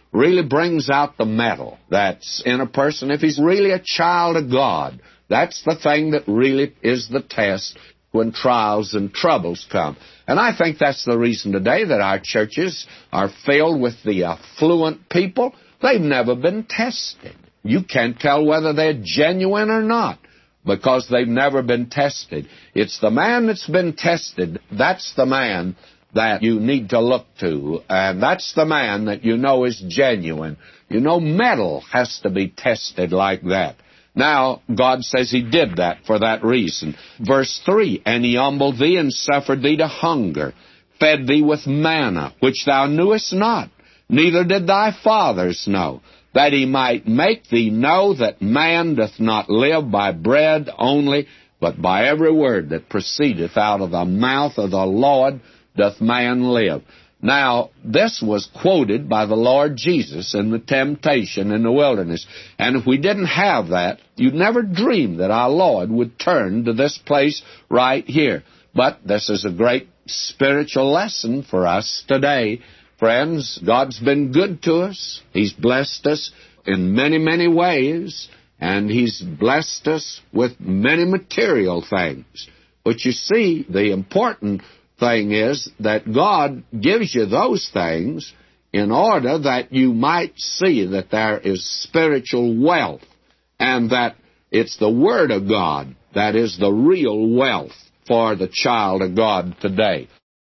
really brings out the metal that's in a person. If he's really a child of God, that's the thing that really is the test when trials and troubles come. And I think that's the reason today that our churches are filled with the affluent people. They've never been tested. You can't tell whether they're genuine or not because they've never been tested. It's the man that's been tested, that's the man that you need to look to, and that's the man that you know is genuine. You know, metal has to be tested like that. Now, God says He did that for that reason. Verse 3, and He humbled thee and suffered thee to hunger, fed thee with manna, which thou knewest not, neither did thy fathers know, that He might make thee know that man doth not live by bread only, but by every word that proceedeth out of the mouth of the Lord doth man live. Now, this was quoted by the Lord Jesus in the temptation in the wilderness. And if we didn't have that, you'd never dream that our Lord would turn to this place right here. But this is a great spiritual lesson for us today. Friends, God's been good to us. He's blessed us in many, many ways. And He's blessed us with many material things. But you see, the important thing is that God gives you those things in order that you might see that there is spiritual wealth and that it's the Word of God that is the real wealth for the child of God today.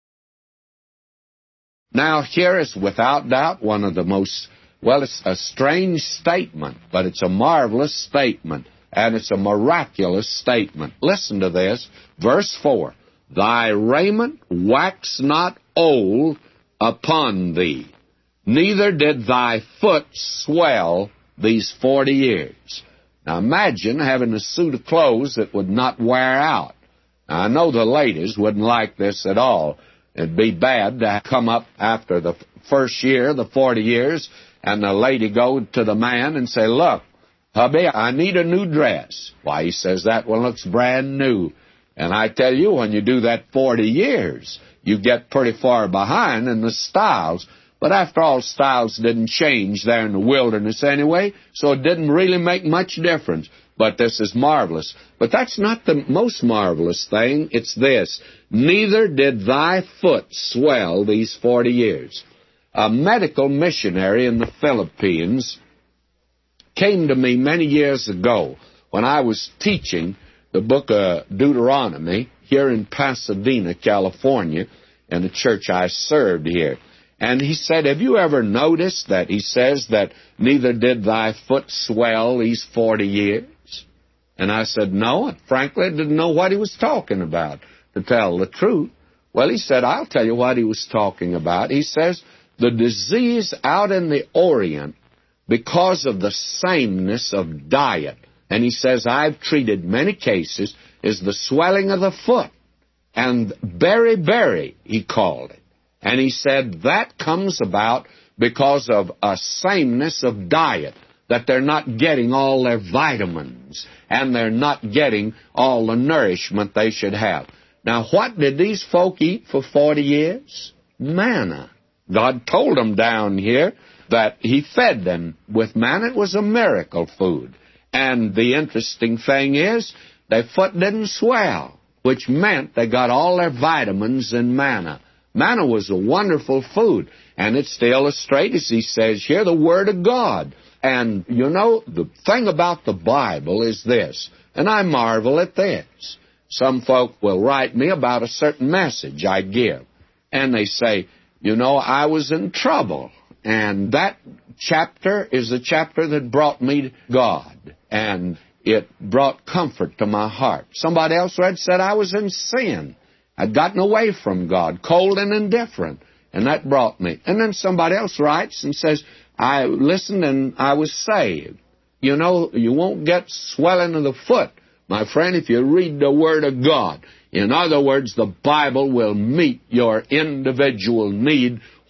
Now, here is without doubt one of the most, well, it's a strange statement, but it's a marvelous statement, and it's a miraculous statement. Listen to this, verse 4. Thy raiment waxed not old upon thee, neither did thy foot swell these 40 years. Now imagine having a suit of clothes that would not wear out. Now, I know the ladies wouldn't like this at all. It'd be bad to come up after the first year, the 40 years, and the lady go to the man and say, look, hubby, I need a new dress. Why, he says, that one looks brand new. And I tell you, when you do that 40 years, you get pretty far behind in the styles. But after all, styles didn't change there in the wilderness anyway, so it didn't really make much difference. But this is marvelous. But that's not the most marvelous thing. It's this. Neither did thy foot swell these 40 years. A medical missionary in the Philippines came to me many years ago when I was teaching the book of Deuteronomy here in Pasadena, California, in the church I served here. And he said, have you ever noticed that he says that neither did thy foot swell these 40 years? And I said, no, and frankly, I didn't know what he was talking about, to tell the truth. Well, he said, I'll tell you what he was talking about. He says, the disease out in the Orient, because of the sameness of diet, and he says, I've treated many cases, is the swelling of the foot. And beriberi, he called it. And he said that comes about because of a sameness of diet, that they're not getting all their vitamins, and they're not getting all the nourishment they should have. Now, what did these folk eat for 40 years? Manna. God told them down here that He fed them with manna. It was a miracle food. And the interesting thing is, their foot didn't swell, which meant they got all their vitamins in manna. Manna was a wonderful food, and it's to illustrate, as he says here, the Word of God. And, you know, the thing about the Bible is this, and I marvel at this. Some folk will write me about a certain message I give, and they say, you know, I was in trouble, and that chapter is the chapter that brought me to God. And it brought comfort to my heart. Somebody else read said I was in sin. I'd gotten away from God, cold and indifferent, and that brought me. And then somebody else writes and says, I listened and I was saved. You know, you won't get swelling of the foot, my friend, if you read the Word of God. In other words, the Bible will meet your individual need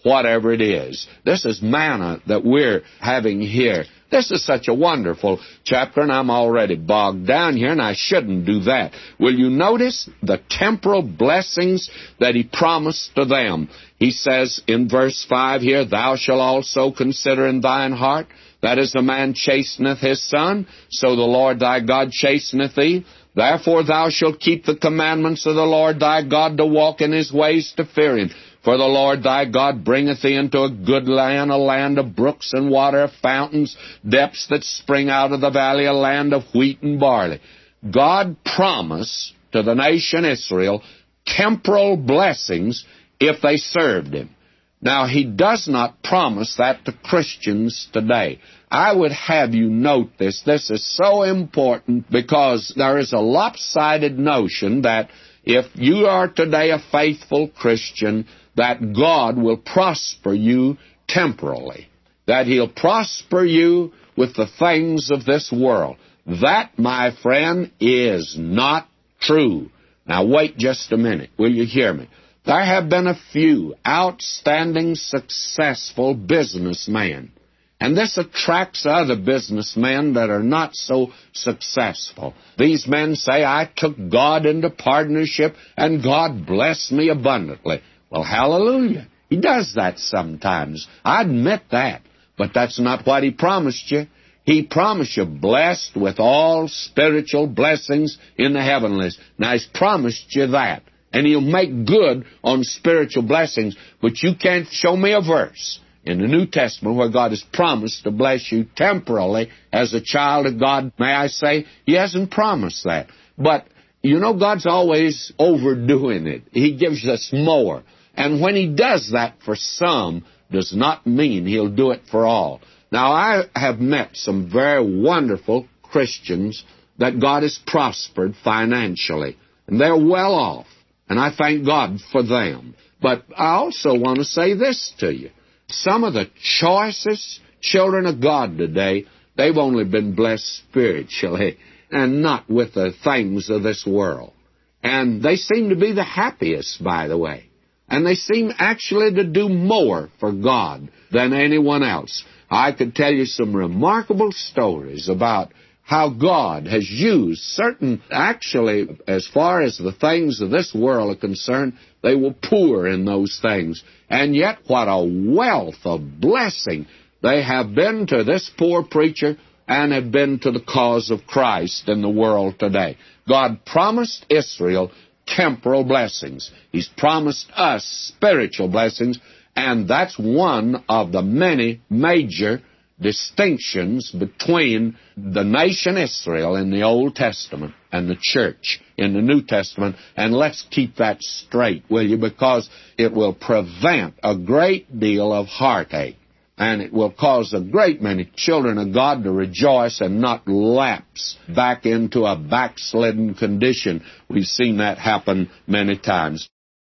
whatever it is. This is manna that we're having here. This is such a wonderful chapter, and I'm already bogged down here, and I shouldn't do that. Will you notice the temporal blessings that he promised to them? He says in verse 5 here, "Thou shalt also consider in thine heart, that as a man chasteneth his son, so the Lord thy God chasteneth thee. Therefore thou shalt keep the commandments of the Lord thy God to walk in his ways to fear him. For the Lord thy God bringeth thee into a good land, a land of brooks and water, of fountains, depths that spring out of the valley, a land of wheat and barley." God promised to the nation Israel temporal blessings if they served him. Now, he does not promise that to Christians today. I would have you note this. This is so important because there is a lopsided notion that if you are today a faithful Christian, that God will prosper you temporally, that he'll prosper you with the things of this world. That, my friend, is not true. Now, wait just a minute. Will you hear me? There have been a few outstanding, successful businessmen, and this attracts other businessmen that are not so successful. These men say, "I took God into partnership, and God blessed me abundantly." Well, hallelujah. He does that sometimes. I admit that. But that's not what he promised you. He promised you blessed with all spiritual blessings in the heavenlies. Now, he's promised you that. And he'll make good on spiritual blessings. But you can't show me a verse in the New Testament where God has promised to bless you temporarily as a child of God. May I say, he hasn't promised that. But, you know, God's always overdoing it. He gives us more. And when he does that for some, does not mean he'll do it for all. Now, I have met some very wonderful Christians that God has prospered financially. And they're well off. And I thank God for them. But I also want to say this to you. Some of the choicest children of God today, they've only been blessed spiritually and not with the things of this world. And they seem to be the happiest, by the way. And they seem actually to do more for God than anyone else. I could tell you some remarkable stories about how God has used certain, actually, as far as the things of this world are concerned, they were poor in those things. And yet, what a wealth of blessing they have been to this poor preacher and have been to the cause of Christ in the world today. God promised Israel temporal blessings. He's promised us spiritual blessings, and that's one of the many major distinctions between the nation Israel in the Old Testament and the church in the New Testament. And let's keep that straight, will you? Because it will prevent a great deal of heartache. And it will cause a great many children of God to rejoice and not lapse back into a backslidden condition. We've seen that happen many times.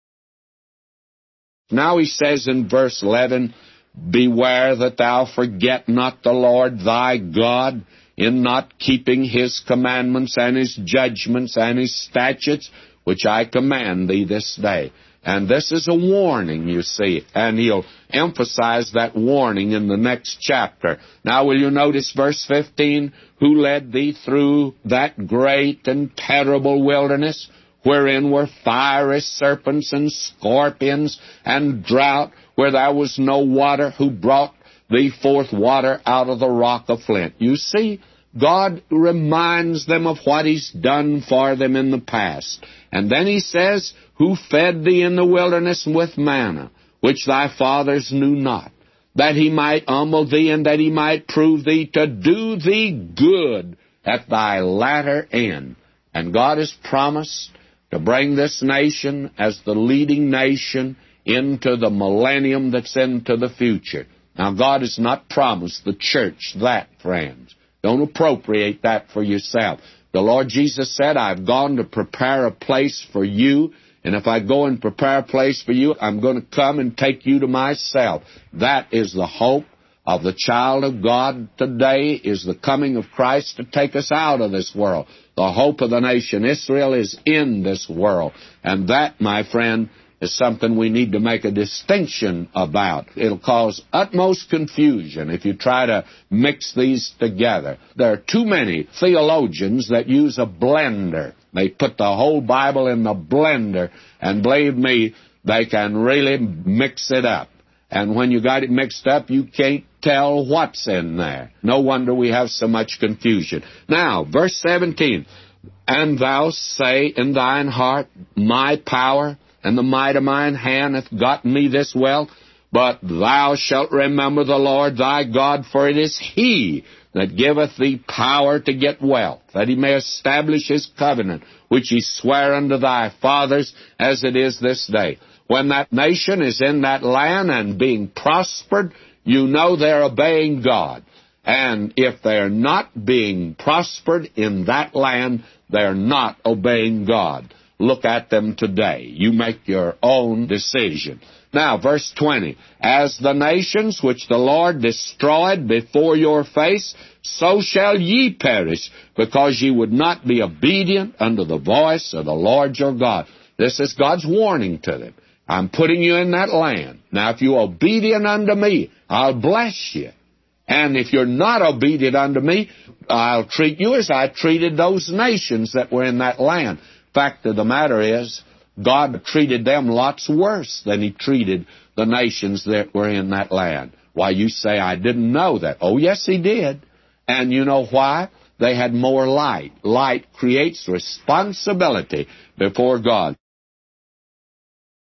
Now he says in verse 11, "Beware that thou forget not the Lord thy God in not keeping his commandments and his judgments and his statutes, which I command thee this day." And this is a warning, you see, and he'll emphasize that warning in the next chapter. Now, will you notice verse 15? "Who led thee through that great and terrible wilderness, wherein were fiery serpents and scorpions and drought, where there was no water, who brought thee forth water out of the rock of flint." You see, God reminds them of what he's done for them in the past. And then he says, "Who fed thee in the wilderness with manna, which thy fathers knew not, that he might humble thee, and that he might prove thee to do thee good at thy latter end." And God has promised to bring this nation as the leading nation into the millennium that's into the future. Now, God has not promised the church that, friends. Don't appropriate that for yourself. The Lord Jesus said, "I've gone to prepare a place for you, and if I go and prepare a place for you, I'm going to come and take you to myself." That is the hope of the child of God today, is the coming of Christ to take us out of this world. The hope of the nation Israel is in this world. And that, my friend, is something we need to make a distinction about. It'll cause utmost confusion if you try to mix these together. There are too many theologians that use a blender. They put the whole Bible in the blender, and believe me, they can really mix it up. And when you got it mixed up, you can't tell what's in there. No wonder we have so much confusion. Now, verse 17, and thou say in thine heart, my power and the might of mine hand hath gotten me this wealth, but thou shalt remember the Lord thy God, for it is He that giveth thee power to get wealth, that He may establish His covenant, which He sware unto thy fathers, as it is this day. When that nation is in that land and being prospered, you know they're obeying God. And if they're not being prospered in that land, they're not obeying God. Look at them today. You make your own decision. Now, verse 20, as the nations which the Lord destroyed before your face, so shall ye perish, because ye would not be obedient unto the voice of the Lord your God. This is God's warning to them. I'm putting you in that land. Now, if you're obedient unto me, I'll bless you. And if you're not obedient unto me, I'll treat you as I treated those nations that were in that land. Fact of the matter is, God treated them lots worse than He treated the nations that were in that land. Why, you say, I didn't know that. Oh, yes, He did. And you know why? They had more light. Light creates responsibility before God.